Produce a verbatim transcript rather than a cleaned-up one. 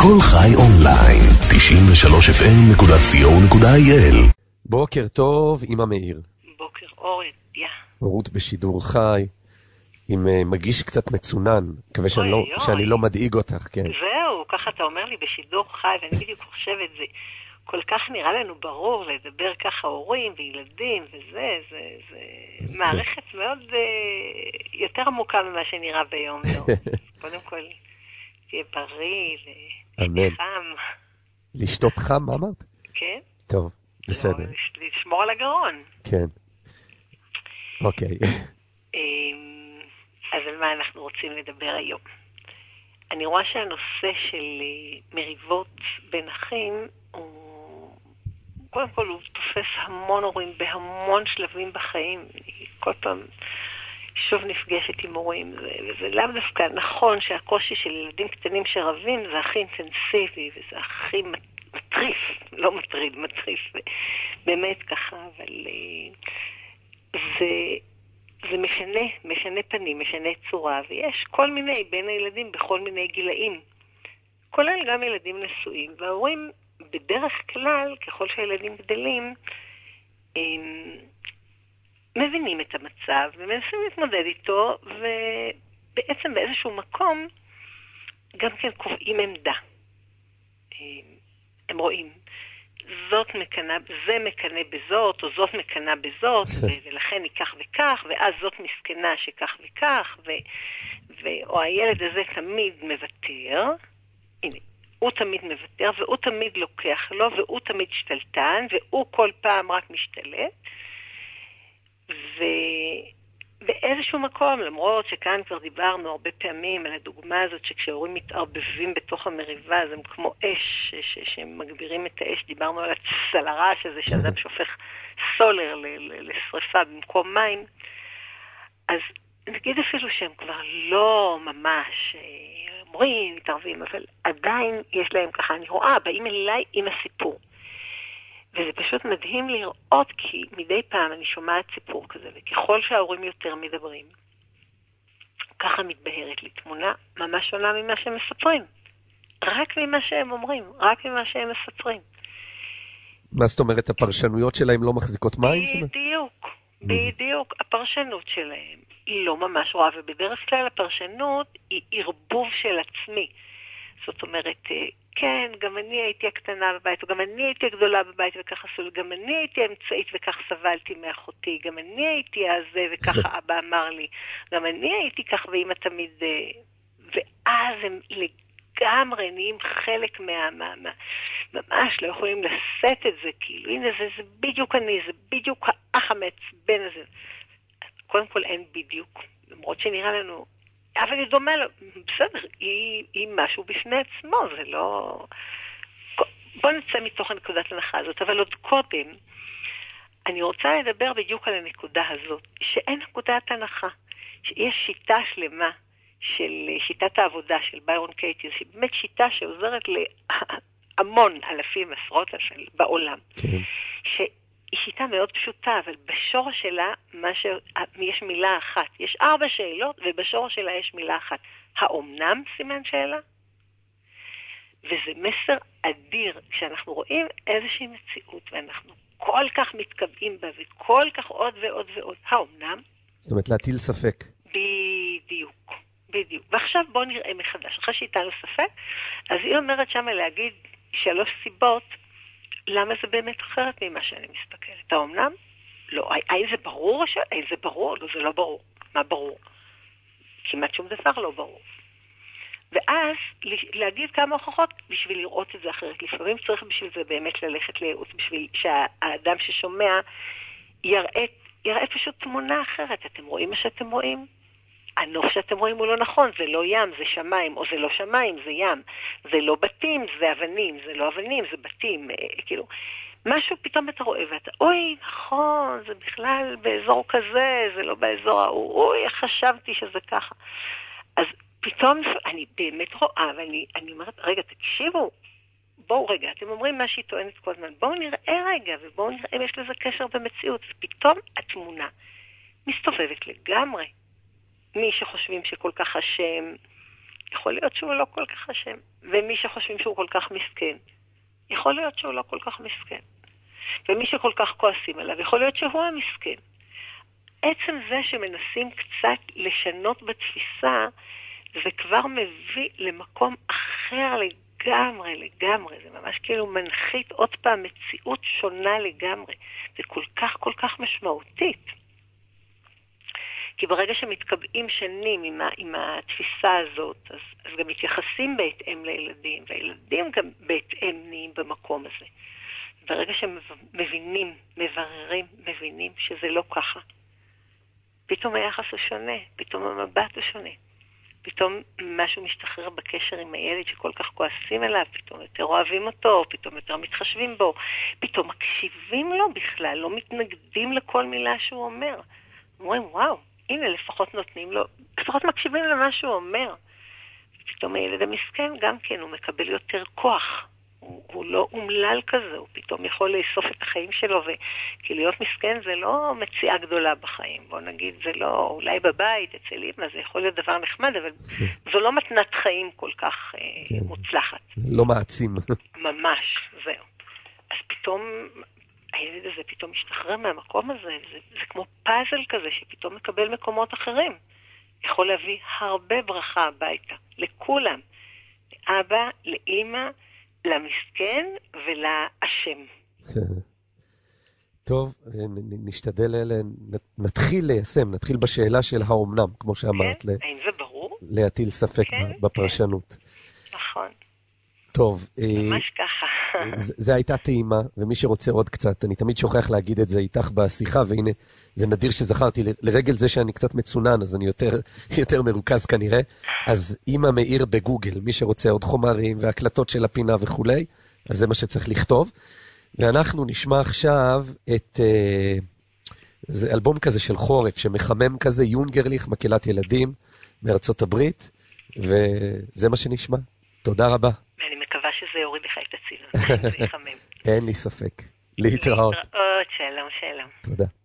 כל חי אונליין, תשעים ושלוש אף אם נקודה סי או נקודה איי אל. בוקר טוב, אמא מאיר. בוקר אור, יא. רות בשידור חי, עם uh, מגיש קצת מצונן, מקווה שאני, לא, שאני לא מדאיג אותך, כן. זהו, ככה אתה אומר לי בשידור חי, ואני בדיוק חושבת, זה כל כך נראה לנו ברור לדבר ככה הורים וילדים וזה, זה, זה מערכת כן. מאוד uh, יותר עמוקה ממה שנראה ביום יום. קודם כל, תהיה בריא, וחם. לשתות חם, מה אמרת? כן. טוב, בסדר. לשמור על הגרון. כן. אוקיי. אז על מה אנחנו רוצים לדבר היום? אני רואה שהנושא של מריבות בין אחים הוא, קודם כל הוא תופס המון הורים בהמון שלבים בחיים. כל פעם שוב נפגשת עם הורים, וזה לאו דווקא נכון שהקושי של ילדים קטנים שרבים זה הכי אינטנסיבי וזה הכי מטריף, לא מטריד, מטריף, באמת ככה, אבל זה... זה משנה, משנה פנים, משנה צורה, ויש כל מיני בין הילדים בכל מיני גילאים, כולל גם ילדים נשואים, וההורים בדרך כלל, ככל שהילדים גדלים, הם מבינים את המצב ומנסים להתמודד איתו, ובעצם באיזשהו מקום גם כן קובעים עמדה. הם רואים, זאת מקנה, זה מקנה בזאת, או זאת מקנה בזאת, ולכן היא כך וכך, ואז זאת מסכנה שכך וכך, ו, ו, או הילד הזה תמיד מוותר, הנה, הוא תמיד מוותר, והוא תמיד לוקח לו, והוא תמיד שתלטן, והוא כל פעם רק משתלט, ובאיזשהו מקום, למרות שכאן כבר דיברנו הרבה פעמים על הדוגמה הזאת, שכשהורים מתערבבים בתוך המריבה, אז הם כמו אש, שמגבירים את האש, דיברנו על הצלרש הזה, שאדם שופך סולר לשריפה במקום מים, אז נגיד אפילו שהם כבר לא ממש אומרים, מתערבים, אבל עדיין יש להם ככה, אני רואה, באים אליי עם הסיפור. וזה פשוט מדהים לראות, כי מדי פעם אני שומעת סיפור כזה, וככל שההורים יותר מדברים, ככה מתבהרת לי תמונה ממש שונה ממה שהם מספרים. רק ממה שהם אומרים, רק ממה שהם מספרים. מה זאת אומרת, הפרשנויות שלהם לא מחזיקות מים? בדיוק, בדיוק. הפרשנות שלהם היא לא ממש רואה, ובדרך כלל הפרשנות היא ערבוב של עצמי. זאת אומרת, כן, גם אני הייתי הקטנה בבית, וגם אני הייתי הגדולה בבית, וכך עשו, גם אני הייתי אמצעית, וכך סבלתי מאחותי, גם אני הייתי הזה, וככה אבא אמר לי, גם אני הייתי כך, ואמא תמיד, ואז הם לגמרי נהיים חלק מה, מה, מה, ממש לא יכולים לשאת את זה, כאילו, הנה זה, זה בדיוק אני, זה בדיוק האח המעצבן הזה. קודם כל אין בדיוק, למרות שנראה לנו, אבל היא דומה לו, בסדר, היא, היא משהו בפני עצמו, זה לא... בוא נצא מתוך הנקודת הנחה הזאת, אבל עוד קודם, אני רוצה לדבר בדיוק על הנקודה הזאת, שאין נקודת הנחה, שיש שיטה שלמה של שיטת העבודה של ביירון קייטי, שהיא באמת שיטה שעוזרת להמון אלפים, עשרות אלפים בעולם, כן. ש... היא שיטה מאוד פשוטה, אבל בשורש שלה ש... יש מילה אחת. יש ארבע שאלות, ובשורש שלה יש מילה אחת. האומנם סימן שאלה? וזה מסר אדיר, כשאנחנו רואים איזושהי מציאות, ואנחנו כל כך מתקבעים בה, וכל כך עוד ועוד ועוד. האומנם? זאת אומרת, להטיל ספק. בדיוק, בדיוק. ועכשיו בואו נראה מחדש. אחרי שהייתנו ספק, אז היא אומרת שמה להגיד שלוש סיבות, למה זה באמת אחרת ממה שאני מסתכלת? האומנם? לא. האם זה ברור? האם זה ברור? לא, זה לא ברור. מה ברור? כמעט שום דבר לא ברור. ואז להגיד כמה הוכחות בשביל לראות את זה אחרת. לפעמים צריך בשביל זה באמת ללכת לייעוץ, בשביל שהאדם ששומע יראה, יראה פשוט תמונה אחרת. אתם רואים מה שאתם רואים? הנוף שאתם רואים הוא לא נכון, זה לא ים, זה שמיים, או זה לא שמיים, זה ים. זה לא בתים, זה אבנים, זה לא אבנים, זה בתים. כאילו, משהו פתאום אתה רואה, ואתה, אוי, נכון, זה בכלל באזור כזה, זה לא באזור ההוא, אוי, חשבתי שזה ככה. אז פתאום, אני באמת רואה, ואני אני אומרת, רגע, תקשיבו, בואו רגע, אתם אומרים מה שהיא טוענת כל הזמן, בואו נראה רגע, ובואו נראה אם יש לזה קשר במציאות, ופתאום התמונה מסתובבת לגמרי. מי שחושבים שכל כך השם יכול להיות שהוא לא כל כך אשם. ומי שחושבים שהוא כל כך מסכן, יכול להיות שהוא לא כל כך מסכן. ומי שכל כך כועסים עליו, יכול להיות שהוא המסכן. עצם זה שמנסים קצת לשנות בתפיסה, זה כבר מביא למקום אחר לגמרי, לגמרי. זה ממש כאילו מנחית עוד פעם מציאות שונה לגמרי. זה כל כך כל כך משמעותית. כי ברגע שמתקבעים שנים עם, ה, עם התפיסה הזאת, אז, אז גם מתייחסים בהתאם לילדים, והילדים גם בהתאם נהיים במקום הזה. ברגע שמבינים, מבררים, מבינים שזה לא ככה. פתאום היחס הוא שונה, פתאום המבט הוא שונה. פתאום משהו משתחרר בקשר עם הילד שכל כך כועסים אליו, פתאום יותר אוהבים אותו, פתאום יותר מתחשבים בו, פתאום מקשיבים לו בכלל, לא מתנגדים לכל מילה שהוא אומר. אומרים, וואו, הנה לפחות נותנים לו, לפחות מקשיבים למה שהוא אומר. פתאום הילד המסכן גם כן, הוא מקבל יותר כוח. הוא, הוא לא אומלל כזה, הוא פתאום יכול לאסוף את החיים שלו, ו... כי להיות מסכן זה לא מציאה גדולה בחיים. בוא נגיד, זה לא, אולי בבית, אצל אמא, זה יכול להיות דבר נחמד, אבל זו לא מתנת חיים כל כך אה, מוצלחת. לא מעצים. ממש, זהו. אז פתאום, הילד הזה פתאום משתחרר מהמקום הזה, זה, זה כמו פאזל כזה, שפתאום מקבל מקומות אחרים. יכול להביא הרבה ברכה הביתה, לכולם. לאבא, לאמא, למסכן ולאשם. טוב, נשתדל, נתחיל ליישם, נתחיל בשאלה של האומנם, כמו שאמרת. כן, האם זה ברור? להטיל ספק בפרשנות. נכון. טוב. ממש ככה. זה הייתה טעימה, ומי שרוצה עוד קצת, אני תמיד שוכח להגיד את זה איתך בשיחה, והנה, זה נדיר שזכרתי, לרגל זה שאני קצת מצונן, אז אני יותר, יותר מרוכז כנראה. אז אמא מאיר בגוגל, מי שרוצה עוד חומרים והקלטות של הפינה וכולי, אז זה מה שצריך לכתוב. ואנחנו נשמע עכשיו את, זה אלבום כזה של חורף, שמחמם כזה, יונגרליך, מקהלת ילדים, מארצות הברית, וזה מה שנשמע. תודה רבה. ואני מקווה שזה יוריד לך את הצילון, זה יחמם. אין לי ספק. להתראות. להתראות, שלום, שלום. תודה.